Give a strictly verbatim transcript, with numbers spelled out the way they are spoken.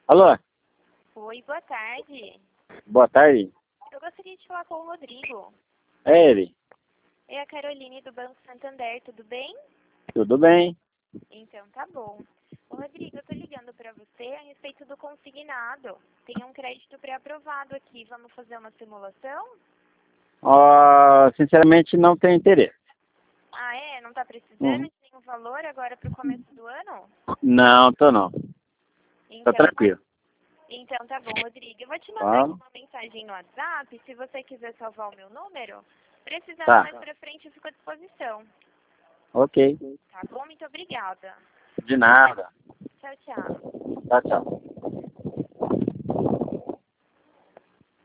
Alô? Oi, boa tarde. Boa tarde. Eu gostaria de falar com o Rodrigo. É ele. É a Caroline do Banco Santander, tudo bem? Tudo bem? Então tá bom. Ô Rodrigo, eu tô ligando pra você a respeito do consignado. Tem um crédito pré-aprovado aqui, vamos fazer uma simulação? Ó, sinceramente, não tenho interesse. Ah é? Não tá precisando Uhum. de nenhum valor agora pro começo do ano? Não, tô não. Tá Então, tranquilo. então tá bom, Rodrigo. Eu vou te mandar Tá? aqui uma mensagem no WhatsApp, se você quiser salvar o meu número. Precisando Tá. mais pra frente, eu fico à disposição. Ok. Tá bom? Muito obrigada. De nada. Tchau, tchau. Tchau, tchau.